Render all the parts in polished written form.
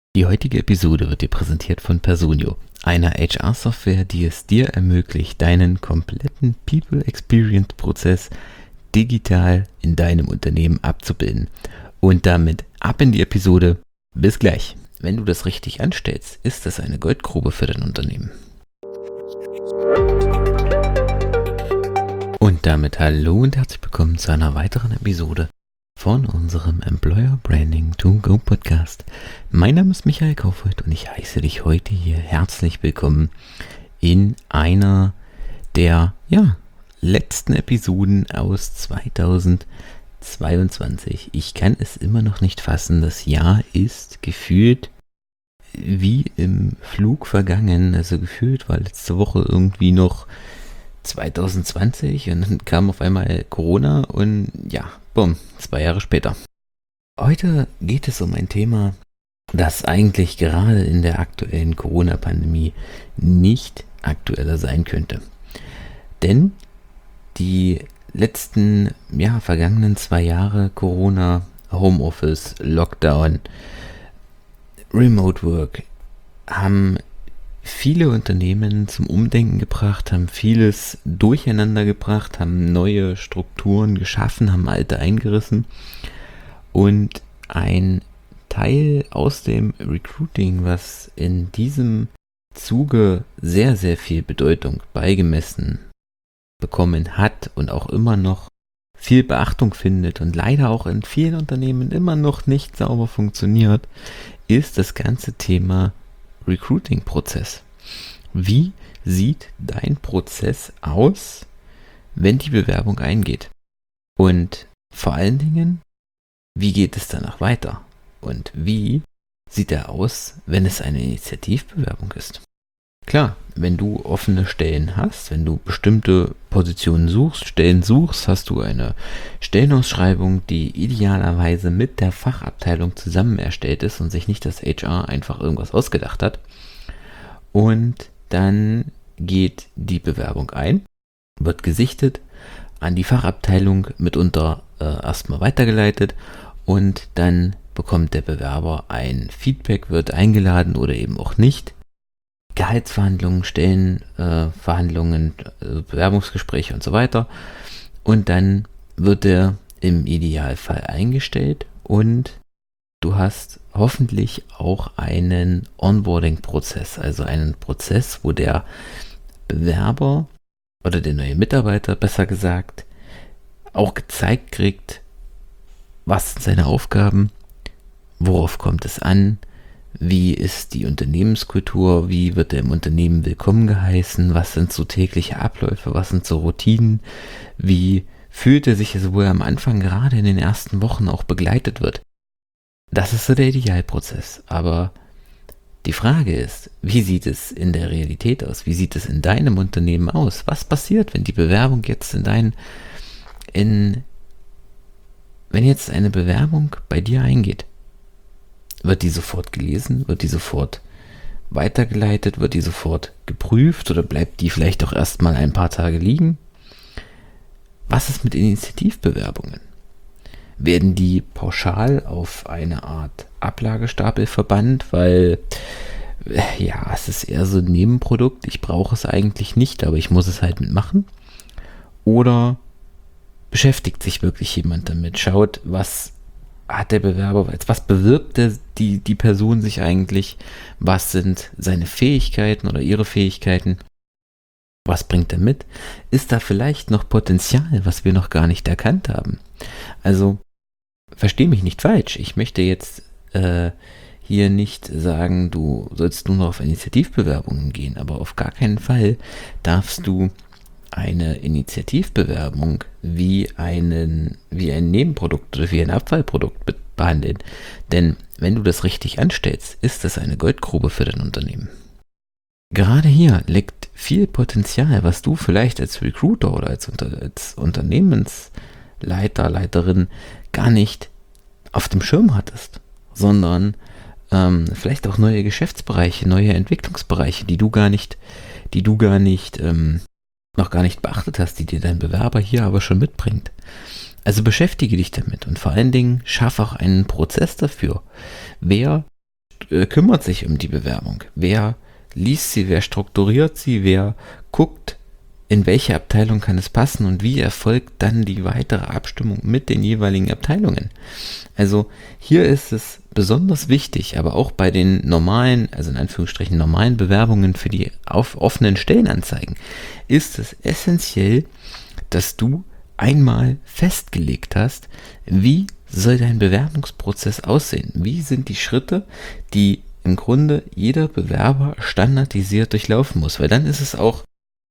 Die heutige Episode wird dir präsentiert von Personio, einer HR-Software, die es dir ermöglicht, deinen kompletten People Experience Prozess digital in deinem Unternehmen abzubilden. Und damit ab in die Episode. Bis gleich. Wenn du das richtig anstellst, ist das eine Goldgrube für dein Unternehmen. Und damit hallo und herzlich willkommen zu einer weiteren Episode von unserem Employer Branding to Go Podcast. Mein Name ist Michael Kaufhold und ich heiße dich heute hier herzlich willkommen in einer der letzten Episoden aus 2022. Ich kann es immer noch nicht fassen. Das Jahr ist gefühlt wie im Flug vergangen. Also gefühlt war letzte Woche irgendwie noch 2020 und dann kam auf einmal Corona und bumm, 2 Jahre später. Heute geht es um ein Thema, das eigentlich gerade in der aktuellen Corona-Pandemie nicht aktueller sein könnte. Denn die letzten, vergangenen 2 Jahre Corona, Homeoffice, Lockdown, Remote Work haben viele Unternehmen zum Umdenken gebracht, haben vieles durcheinander gebracht, haben neue Strukturen geschaffen, haben alte eingerissen. Und ein Teil aus dem Recruiting, was in diesem Zuge sehr, sehr viel Bedeutung beigemessen bekommen hat und auch immer noch viel Beachtung findet und leider auch in vielen Unternehmen immer noch nicht sauber funktioniert, ist das ganze Thema Recruiting-Prozess. Wie sieht dein Prozess aus, wenn die Bewerbung eingeht? Und vor allen Dingen, wie geht es danach weiter? Und wie sieht er aus, wenn es eine Initiativbewerbung ist? Klar, wenn du offene Stellen hast, wenn du bestimmte Positionen suchst, Stellen suchst, hast du eine Stellenausschreibung, die idealerweise mit der Fachabteilung zusammen erstellt ist und sich nicht das HR einfach irgendwas ausgedacht hat. Und dann geht die Bewerbung ein, wird gesichtet, an die Fachabteilung mitunter erstmal weitergeleitet und dann bekommt der Bewerber ein Feedback, wird eingeladen oder eben auch nicht. Gehaltsverhandlungen, Stellenverhandlungen, Bewerbungsgespräche und so weiter. Und dann wird er im Idealfall eingestellt und du hast hoffentlich auch einen Onboarding-Prozess, also einen Prozess, wo der Bewerber oder der neue Mitarbeiter, besser gesagt, auch gezeigt kriegt, was sind seine Aufgaben, worauf kommt es an, wie ist die Unternehmenskultur, wie wird er im Unternehmen willkommen geheißen, was sind so tägliche Abläufe, was sind so Routinen, wie fühlt er sich, also wo er am Anfang gerade in den ersten Wochen auch begleitet wird. Das ist so der Idealprozess, aber die Frage ist, wie sieht es in der Realität aus? Wie sieht es in deinem Unternehmen aus? Was passiert, wenn die Bewerbung jetzt wenn jetzt eine Bewerbung bei dir eingeht? Wird die sofort gelesen? Wird die sofort weitergeleitet? Wird die sofort geprüft? Oder bleibt die vielleicht auch erstmal ein paar Tage liegen? Was ist mit Initiativbewerbungen? Werden die pauschal auf eine Art Ablagestapel verbannt, weil es ist eher so ein Nebenprodukt, ich brauche es eigentlich nicht, aber ich muss es halt mitmachen? Oder beschäftigt sich wirklich jemand damit, schaut, was hat der Bewerber, was bewirbt die Person sich eigentlich, was sind seine Fähigkeiten oder ihre Fähigkeiten, was bringt er mit, ist da vielleicht noch Potenzial, was wir noch gar nicht erkannt haben? Also, versteh mich nicht falsch, ich möchte jetzt hier nicht sagen, du sollst nur noch auf Initiativbewerbungen gehen, aber auf gar keinen Fall darfst du eine Initiativbewerbung wie ein Nebenprodukt oder wie ein Abfallprodukt behandeln. Denn wenn du das richtig anstellst, ist das eine Goldgrube für dein Unternehmen. Gerade hier liegt viel Potenzial, was du vielleicht als Recruiter oder als Unternehmensleiter, Leiterin gar nicht auf dem Schirm hattest, sondern vielleicht auch neue Geschäftsbereiche, neue Entwicklungsbereiche, die du noch gar nicht beachtet hast, die dir dein Bewerber hier aber schon mitbringt. Also beschäftige dich damit und vor allen Dingen schaff auch einen Prozess dafür. Wer kümmert sich um die Bewerbung? Wer liest sie, wer strukturiert sie, wer guckt, in welche Abteilung kann es passen und wie erfolgt dann die weitere Abstimmung mit den jeweiligen Abteilungen? Also hier ist es besonders wichtig, aber auch bei den normalen, also in Anführungsstrichen normalen Bewerbungen für die offenen Stellenanzeigen, ist es essentiell, dass du einmal festgelegt hast, wie soll dein Bewerbungsprozess aussehen? Wie sind die Schritte, die im Grunde jeder Bewerber standardisiert durchlaufen muss? Weil dann ist es auch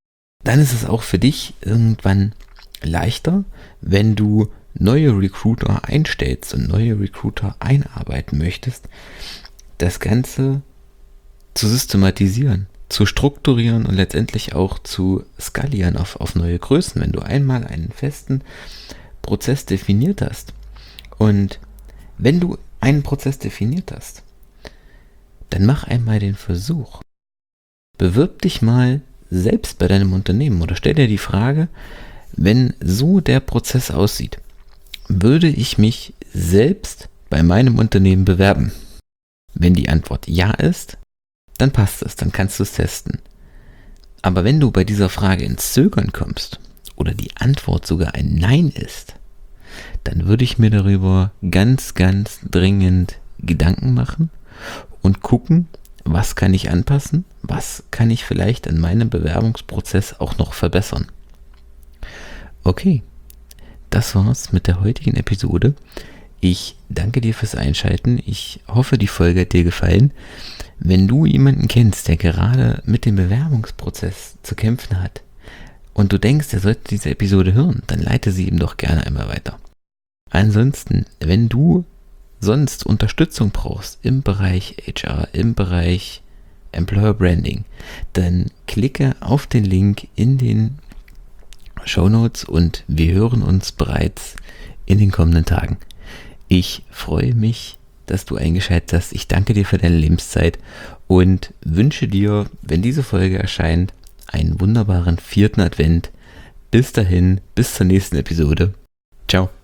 für dich irgendwann leichter, wenn du neue Recruiter einstellst und neue Recruiter einarbeiten möchtest, das Ganze zu systematisieren, zu strukturieren und letztendlich auch zu skalieren auf neue Größen. Wenn du einmal einen festen Prozess definiert hast und wenn du einen Prozess definiert hast, dann mach einmal den Versuch. Bewirb dich mal selbst bei deinem Unternehmen oder stell dir die Frage, wenn so der Prozess aussieht, würde ich mich selbst bei meinem Unternehmen bewerben? Wenn die Antwort ja ist, dann passt es, dann kannst du es testen. Aber wenn du bei dieser Frage ins Zögern kommst oder die Antwort sogar ein Nein ist, dann würde ich mir darüber ganz, ganz dringend Gedanken machen und gucken, was kann ich anpassen, was kann ich vielleicht an meinem Bewerbungsprozess auch noch verbessern. Okay, das war's mit der heutigen Episode. Ich danke dir fürs Einschalten. Ich hoffe, die Folge hat dir gefallen. Wenn du jemanden kennst, der gerade mit dem Bewerbungsprozess zu kämpfen hat und du denkst, er sollte diese Episode hören, dann leite sie ihm doch gerne einmal weiter. Ansonsten, wenn du sonst Unterstützung brauchst im Bereich HR, im Bereich Employer Branding, dann klicke auf den Link in den Shownotes und wir hören uns bereits in den kommenden Tagen. Ich freue mich, dass du eingeschaltet hast. Ich danke dir für deine Lebenszeit und wünsche dir, wenn diese Folge erscheint, einen wunderbaren 4. Advent. Bis dahin, bis zur nächsten Episode. Ciao.